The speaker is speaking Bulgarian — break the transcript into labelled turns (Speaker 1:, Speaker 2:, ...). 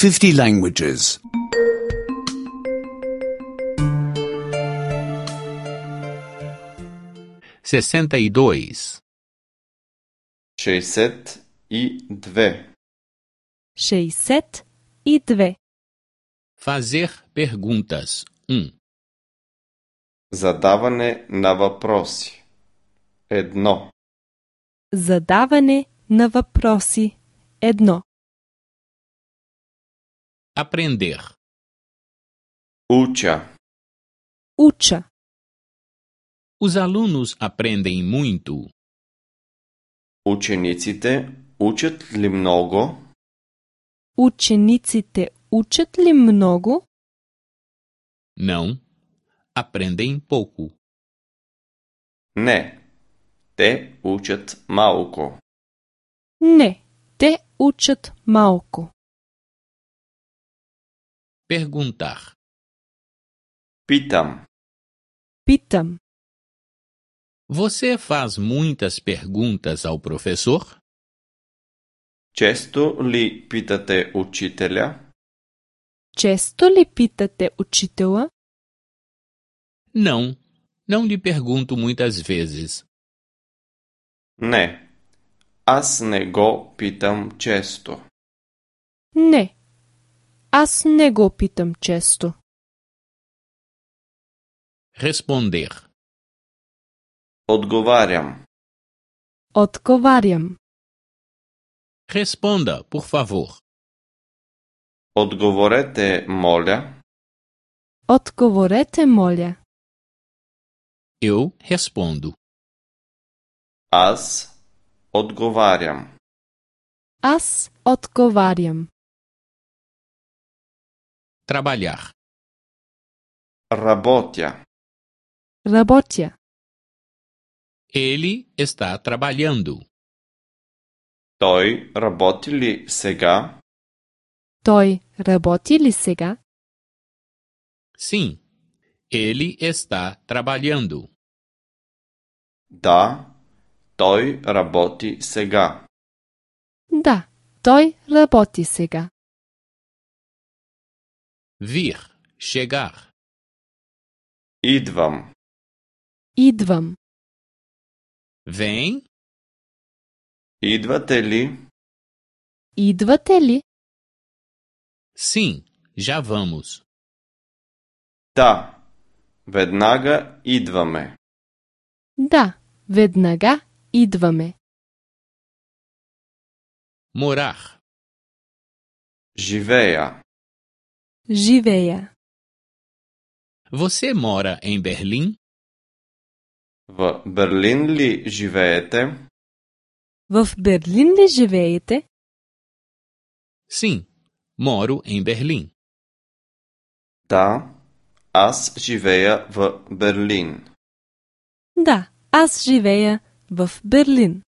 Speaker 1: 50 languages.
Speaker 2: 62.
Speaker 3: 62.
Speaker 4: 62.
Speaker 2: Fazer perguntas. 1.
Speaker 3: Задаване на въпроси. 1.
Speaker 4: Задаване на въпроси. 1.
Speaker 2: Aprender.
Speaker 3: Уча.
Speaker 4: Уча.
Speaker 2: Os alunos aprendem muito.
Speaker 3: Учениците учат ли много?
Speaker 4: Учениците учат ли много?
Speaker 2: Não. Aprendem pouco.
Speaker 3: Не. Те учат малко.
Speaker 4: Не, те учат малко.
Speaker 2: Perguntar.
Speaker 3: Питам.
Speaker 4: Питам.
Speaker 2: Você faz muitas perguntas ao professor?
Speaker 3: Често ли питате учителя?
Speaker 4: Често ли питате учителя?
Speaker 2: Não. Não lhe pergunto muitas vezes.
Speaker 3: Не. Аз не го питам често.
Speaker 4: Не. Аз не го питам често.
Speaker 2: Responder.
Speaker 3: Отговарям.
Speaker 4: Отговарям.
Speaker 2: Responda, por favor.
Speaker 3: Отговорете, моля.
Speaker 4: Отговорете, моля.
Speaker 2: Eu respondo.
Speaker 3: Аз отговарям.
Speaker 4: Аз отговарям.
Speaker 2: Trabalhar.
Speaker 3: Работя.
Speaker 4: Работя.
Speaker 2: Ele está trabalhando.
Speaker 3: Той работи ли сега?
Speaker 4: Той работи ли сега?
Speaker 2: Sim. Ele está trabalhando.
Speaker 3: Да, той работи сега.
Speaker 4: Да, той работи сега.
Speaker 2: Vir. Chegar.
Speaker 3: Идвам.
Speaker 4: Идвам.
Speaker 2: Vem.
Speaker 3: Идвате ли?
Speaker 4: Идвате ли?
Speaker 2: Sim. Já vamos.
Speaker 3: Да, веднага идваме.
Speaker 4: Да, веднага идваме.
Speaker 2: Morar.
Speaker 3: Живея.
Speaker 4: Живея.
Speaker 2: Você mora em Berlim?
Speaker 3: В Берлин ли живеете?
Speaker 4: В Берлин ли живеете?
Speaker 2: Sim. Moro em Berlim.
Speaker 3: Да, аз живея в Берлин.
Speaker 4: Да, аз живея в Берлин.